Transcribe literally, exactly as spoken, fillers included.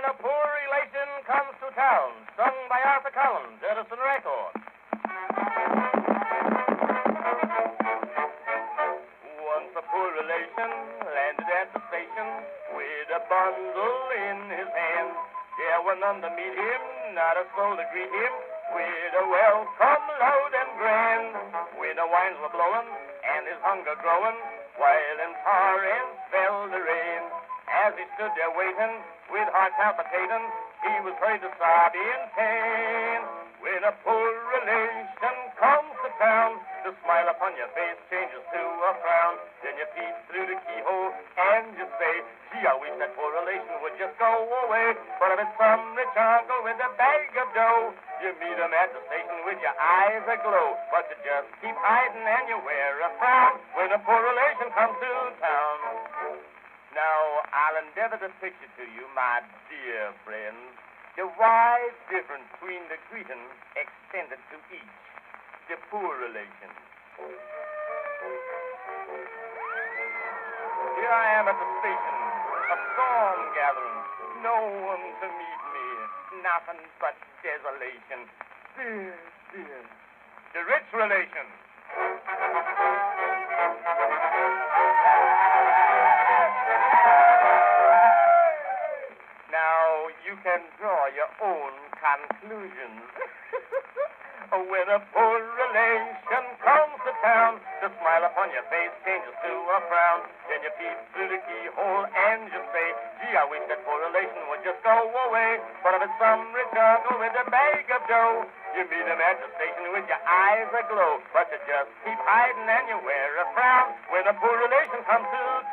a poor relation comes to town, sung by Arthur Collins, Edison Record. Once a poor relation landed at the station with a bundle in his hand. There were none to meet him, not a soul to greet him, with a welcome loud and grand. When the winds were blowing and his hunger growing, while in torrents fell the rain. As he stood there waiting, with heart palpitating, he was heard to sob in pain. When a poor relation comes to town, the smile upon your face changes to a frown. Then you peep through the keyhole and you say, gee, I wish that poor relation would just go away. But if it's some rich uncle with a bag of dough, you meet him at the station with your eyes aglow. But you just keep hiding and you wear a frown when a poor relation comes to town. Now, I'll endeavor to picture to you, my dear friends, the wide difference between the greeting extended to each, the poor relation. Here I am at the station, a storm gathering, no one to meet me, nothing but desolation. Dear, dear. The rich relation. Now, you can draw your own conclusions. When a poor relation comes to town, the smile upon your face changes to a frown. Then you peep through the keyhole and you say, gee, I wish that poor relation would just go away. But if it's some rich uncle with a bag of dough, you meet him at the station with your eyes aglow. But you just keep hiding and you wear a frown when a poor relation comes to